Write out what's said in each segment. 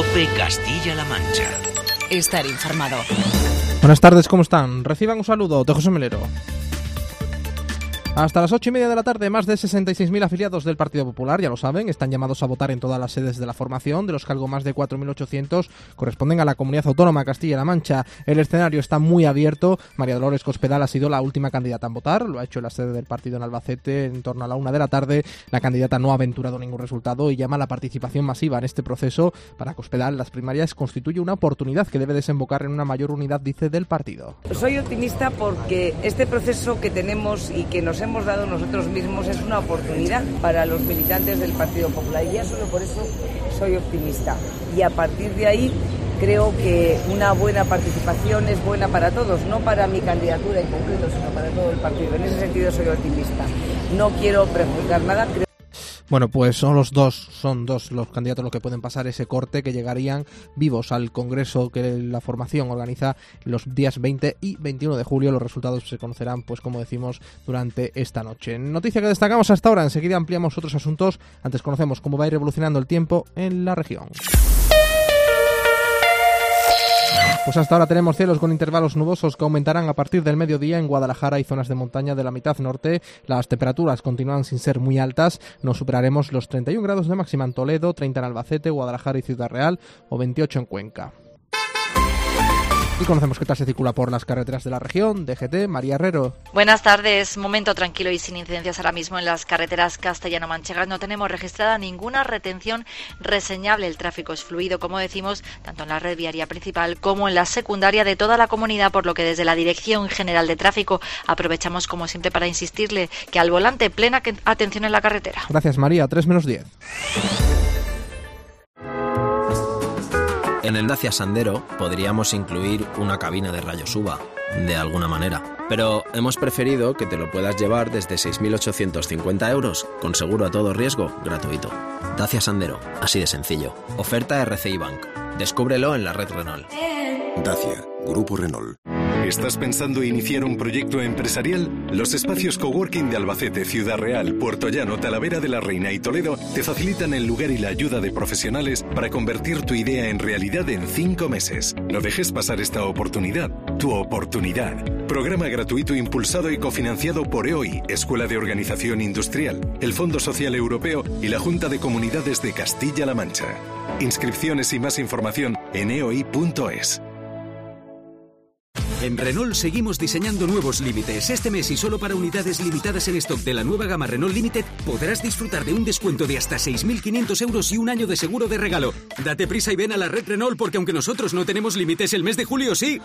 COPE Castilla-La Mancha. Estar informado. Buenas tardes, ¿cómo están? Reciban un saludo de José Melero. Hasta las 8:30 de la tarde, más de 66.000 afiliados del Partido Popular, ya lo saben, están llamados a votar en todas las sedes de la formación, de los que algo más de 4.800 corresponden a la Comunidad Autónoma Castilla-La Mancha. El escenario está muy abierto. María Dolores Cospedal ha sido la última candidata en votar, lo ha hecho en la sede del partido en Albacete en torno a la 1 de la tarde. La candidata no ha aventurado ningún resultado y llama a la participación masiva en este proceso. Para Cospedal, las primarias constituye una oportunidad que debe desembocar en una mayor unidad, dice, del partido. Soy optimista porque este proceso que tenemos y que nos hemos dado nosotros mismos es una oportunidad para los militantes del Partido Popular y ya solo por eso soy optimista. Y a partir de ahí creo que una buena participación es buena para todos, no para mi candidatura en concreto, sino para todo el partido. En ese sentido soy optimista. No quiero prejuzgar nada. Bueno, pues son dos los candidatos los que pueden pasar ese corte, que llegarían vivos al congreso que la formación organiza los días 20 y 21 de julio. Los resultados se conocerán, pues como decimos, durante esta noche. Noticia que destacamos hasta ahora, enseguida ampliamos otros asuntos. Antes conocemos cómo va a ir evolucionando el tiempo en la región. Pues hasta ahora tenemos cielos con intervalos nubosos que aumentarán a partir del mediodía en Guadalajara y zonas de montaña de la mitad norte. Las temperaturas continúan sin ser muy altas. No superaremos los 31 grados de máxima en Toledo, 30 en Albacete, Guadalajara y Ciudad Real o 28 en Cuenca. Y conocemos qué tal se circula por las carreteras de la región. DGT, María Herrero. Buenas tardes. Momento tranquilo y sin incidencias ahora mismo en las carreteras castellano-manchegas. No tenemos registrada ninguna retención reseñable. El tráfico es fluido, como decimos, tanto en la red viaria principal como en la secundaria de toda la comunidad, por lo que desde la Dirección General de Tráfico aprovechamos, como siempre, para insistirle que al volante plena atención en la carretera. Gracias, María. 3:10. En el Dacia Sandero podríamos incluir una cabina de rayos UVA, de alguna manera. Pero hemos preferido que te lo puedas llevar desde 6.850 euros, con seguro a todo riesgo, gratuito. Dacia Sandero, así de sencillo. Oferta RCI Bank. Descúbrelo en la red Renault. Dacia, Grupo Renault. ¿Estás pensando iniciar un proyecto empresarial? Los espacios coworking de Albacete, Ciudad Real, Puerto Llano, Talavera de la Reina y Toledo te facilitan el lugar y la ayuda de profesionales para convertir tu idea en realidad en 5 meses. No dejes pasar esta oportunidad. Tu oportunidad. Programa gratuito impulsado y cofinanciado por EOI, Escuela de Organización Industrial, el Fondo Social Europeo y la Junta de Comunidades de Castilla-La Mancha. Inscripciones y más información en eoi.es. En Renault seguimos diseñando nuevos límites. Este mes y solo para unidades limitadas en stock de la nueva gama Renault Limited podrás disfrutar de un descuento de hasta 6.500 euros y un año de seguro de regalo. Date prisa y ven a la red Renault porque aunque nosotros no tenemos límites, el mes de julio sí.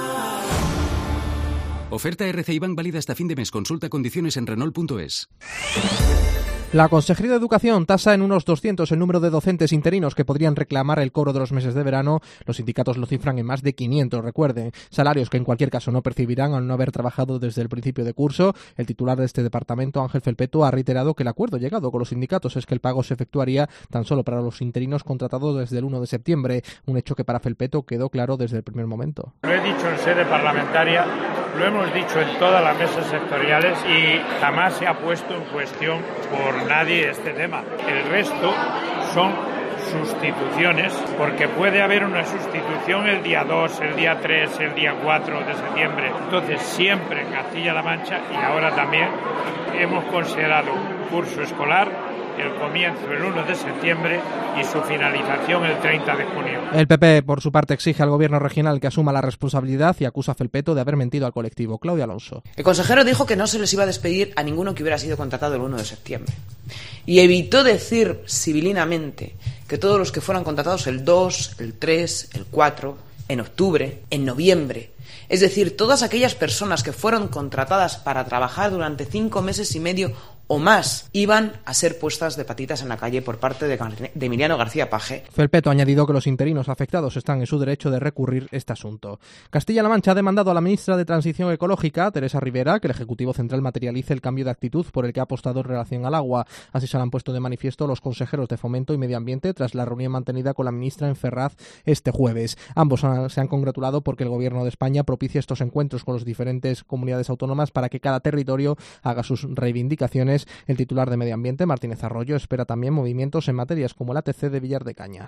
Oferta RCI Bank válida hasta fin de mes. Consulta condiciones en Renault.es. La Consejería de Educación tasa en unos 200 el número de docentes interinos que podrían reclamar el cobro de los meses de verano. Los sindicatos lo cifran en más de 500, recuerden. Salarios que en cualquier caso no percibirán al no haber trabajado desde el principio de curso. El titular de este departamento, Ángel Felpeto, ha reiterado que el acuerdo llegado con los sindicatos es que el pago se efectuaría tan solo para los interinos contratados desde el 1 de septiembre. Un hecho que para Felpeto quedó claro desde el primer momento. Lo he dicho en sede parlamentaria, lo hemos dicho en todas las mesas sectoriales y jamás se ha puesto en cuestión por nadie este tema. El resto son sustituciones, porque puede haber una sustitución el día 2, el día 3, el día 4 de septiembre. Entonces siempre en Castilla-La Mancha y ahora también hemos considerado un curso escolar el comienzo el 1 de septiembre y su finalización el 30 de junio. El PP, por su parte, exige al gobierno regional que asuma la responsabilidad y acusa a Felpeto de haber mentido al colectivo. Claudia Alonso. El consejero dijo que no se les iba a despedir a ninguno que hubiera sido contratado el 1 de septiembre. Y evitó decir civilinamente que todos los que fueran contratados el 2, el 3, el 4, en octubre, en noviembre, es decir, todas aquellas personas que fueron contratadas para trabajar durante 5 meses y medio o más, iban a ser puestas de patitas en la calle por parte de Emiliano García Paje. Felpeto ha añadido que los interinos afectados están en su derecho de recurrir este asunto. Castilla-La Mancha ha demandado a la ministra de Transición Ecológica, Teresa Rivera, que el Ejecutivo Central materialice el cambio de actitud por el que ha apostado en relación al agua. Así se lo han puesto de manifiesto los consejeros de Fomento y Medio Ambiente tras la reunión mantenida con la ministra en Ferraz este jueves. Ambos se han congratulado porque el Gobierno de España propicie estos encuentros con las diferentes comunidades autónomas para que cada territorio haga sus reivindicaciones. El titular de Medio Ambiente, Martínez Arroyo, espera también movimientos en materias como el ATC de Villar de Cañas.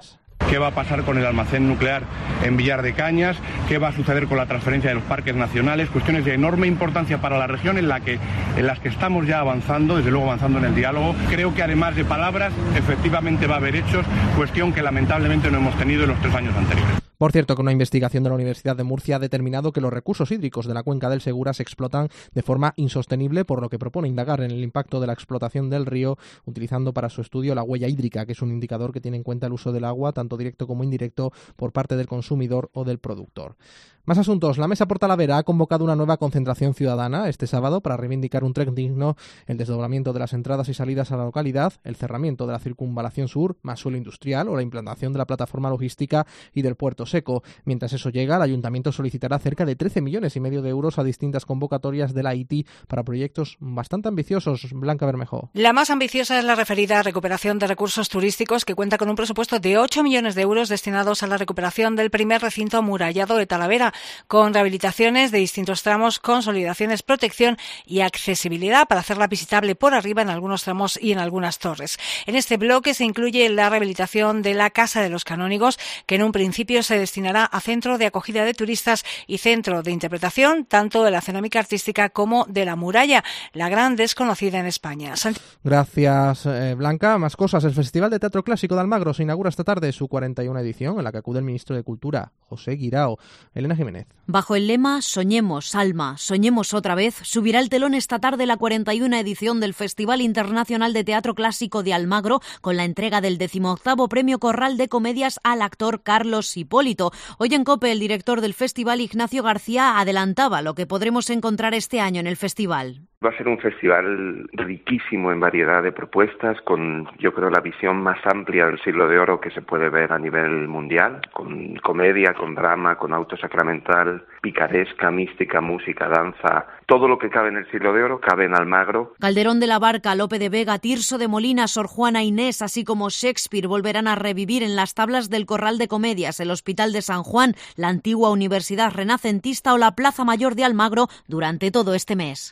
qué va a pasar con el almacén nuclear en Villar de Cañas, qué va a suceder con la transferencia de los parques nacionales, cuestiones de enorme importancia para la región en las que estamos ya avanzando, desde luego avanzando en el diálogo. Creo que además de palabras, efectivamente va a haber hechos, cuestión que lamentablemente no hemos tenido en los 3 años anteriores. Por cierto, que una investigación de la Universidad de Murcia ha determinado que los recursos hídricos de la cuenca del Segura se explotan de forma insostenible, por lo que propone indagar en el impacto de la explotación del río, utilizando para su estudio la huella hídrica, que es un indicador que tiene en cuenta el uso del agua, tanto directo como indirecto, por parte del consumidor o del productor. Más asuntos. La Mesa por Talavera ha convocado una nueva concentración ciudadana este sábado para reivindicar un tren digno, el desdoblamiento de las entradas y salidas a la localidad, el cerramiento de la circunvalación sur, más suelo industrial o la implantación de la plataforma logística y del puerto seco. Mientras eso llega, el Ayuntamiento solicitará cerca de 13,5 millones de euros a distintas convocatorias de la ITI para proyectos bastante ambiciosos. Blanca Bermejo. La más ambiciosa es la referida a recuperación de recursos turísticos, que cuenta con un presupuesto de 8 millones de euros destinados a la recuperación del primer recinto amurallado de Talavera, con rehabilitaciones de distintos tramos, consolidaciones, protección y accesibilidad para hacerla visitable por arriba en algunos tramos y en algunas torres. En este bloque se incluye la rehabilitación de la Casa de los Canónigos, que en un principio se destinará a centro de acogida de turistas y centro de interpretación tanto de la cenómica artística como de la muralla, la gran desconocida en España. Gracias, Blanca. Más cosas. El Festival de Teatro Clásico de Almagro se inaugura esta tarde su 41ª edición, en la que acude el ministro de Cultura, José Guirao. Elena Jiménez. Bajo el lema Soñemos, Alma, soñemos otra vez, subirá el telón esta tarde la 41ª edición del Festival Internacional de Teatro Clásico de Almagro, con la entrega del 18º Premio Corral de Comedias al actor Carlos Hipólito. Hoy en COPE, el director del festival, Ignacio García, adelantaba lo que podremos encontrar este año en el festival. Va a ser un festival riquísimo en variedad de propuestas, con, yo creo, la visión más amplia del siglo de oro que se puede ver a nivel mundial, con comedia, con drama, con autosacramental, picaresca, mística, música, danza. Todo lo que cabe en el siglo de oro cabe en Almagro. Calderón de la Barca, Lope de Vega, Tirso de Molina, Sor Juana Inés, así como Shakespeare, volverán a revivir en las tablas del Corral de Comedias, el Hospital de San Juan, la antigua Universidad Renacentista o la Plaza Mayor de Almagro durante todo este mes.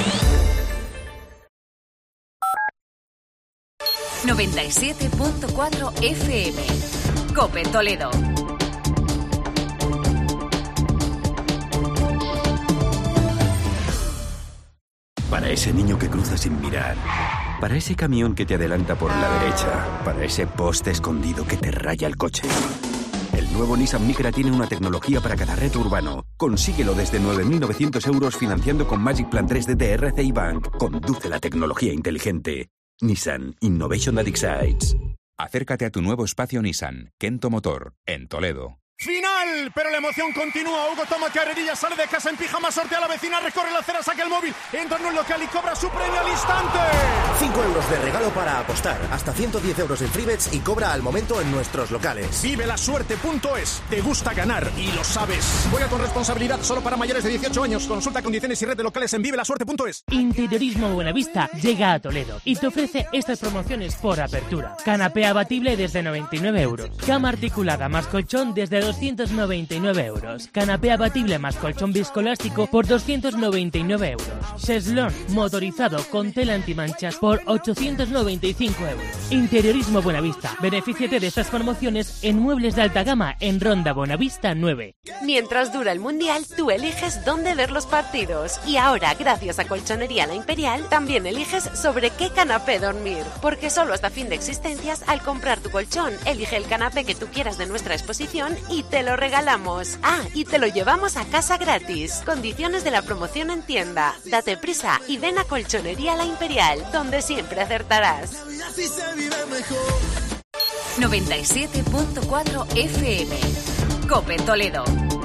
97.4 FM. COPE Toledo. Para ese niño que cruza sin mirar, para ese camión que te adelanta por la derecha, para ese poste escondido que te raya el coche. El nuevo Nissan Micra tiene una tecnología para cada reto urbano. Consíguelo desde 9.900 euros financiando con Magic Plan 3 de TRC y Bank. Conduce la tecnología inteligente. Nissan Innovation that excites. Acércate a tu nuevo espacio Nissan, Kento Motor, en Toledo. ¡Final! Pero la emoción continúa. Hugo toma carrerilla, sale de casa en pijama, sortea a la vecina, recorre la acera, saca el móvil, entra en un local y cobra su premio al instante. 5 euros de regalo para apostar, hasta 110 euros en freebets y cobra al momento en nuestros locales. Vivelasuerte.es. Te gusta ganar y lo sabes. Juega con responsabilidad, solo para mayores de 18 años. Consulta condiciones y red de locales en vivelasuerte.es. Interiorismo Buenavista llega a Toledo y te ofrece estas promociones por apertura. Canapé abatible desde 99 euros. Cama articulada más colchón desde 299 euros. Canapé abatible más colchón viscoelástico por 299 euros. Cheslón motorizado con tela antimanchas por 895 euros. Interiorismo Buenavista. Benefíciate de estas promociones en muebles de alta gama en Ronda Buenavista 9. Mientras dura el Mundial, tú eliges dónde ver los partidos. Y ahora, gracias a Colchonería La Imperial, también eliges sobre qué canapé dormir. Porque solo hasta fin de existencias, al comprar tu colchón, elige el canapé que tú quieras de nuestra exposición y te lo regalamos. Ah, y te lo llevamos a casa gratis. Condiciones de la promoción en tienda. Date prisa y ven a Colchonería La Imperial, donde siempre acertarás. 97.4 FM. COPE Toledo.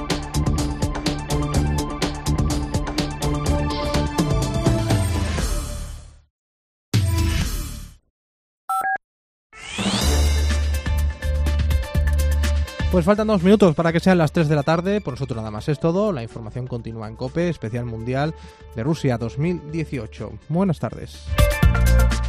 Pues faltan 2 minutos para que sean las 3 de la tarde. Por nosotros nada más es todo. La información continúa en COPE, especial mundial de Rusia 2018. Buenas tardes.